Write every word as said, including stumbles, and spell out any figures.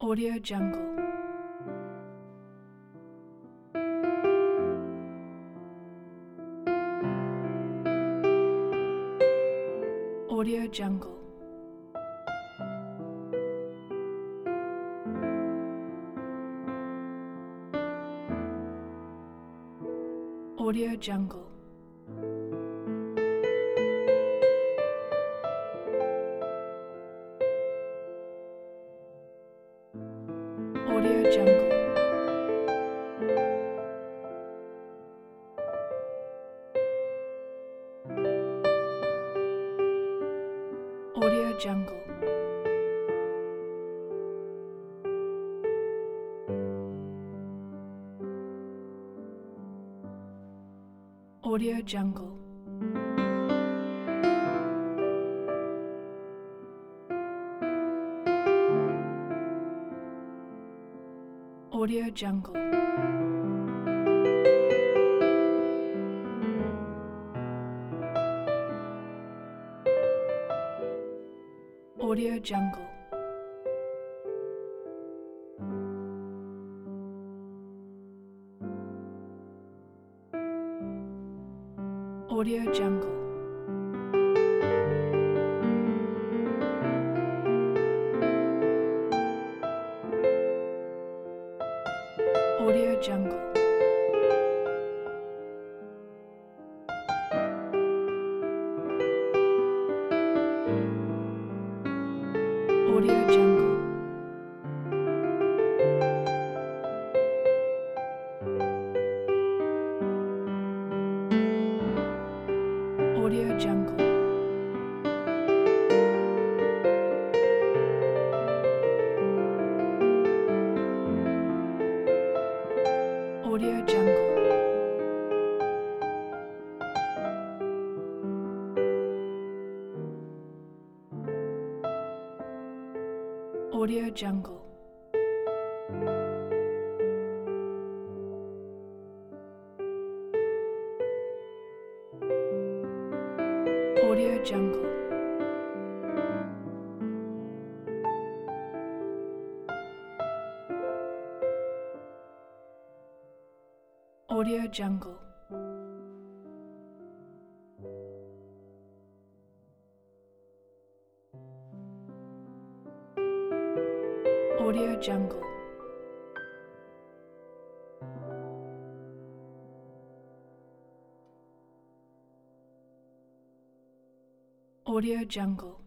Audio Jungle. Audio Jungle. Audio Jungle. Audio Jungle. Audio Jungle. Audio Jungle. Audio Jungle. Audio Jungle. Audio Jungle. Audio Jungle. Audio Jungle. Audio Jungle. Audio Jungle. Audio Jungle. Audio Jungle. Audio Jungle. Audio Jungle. Audio Jungle.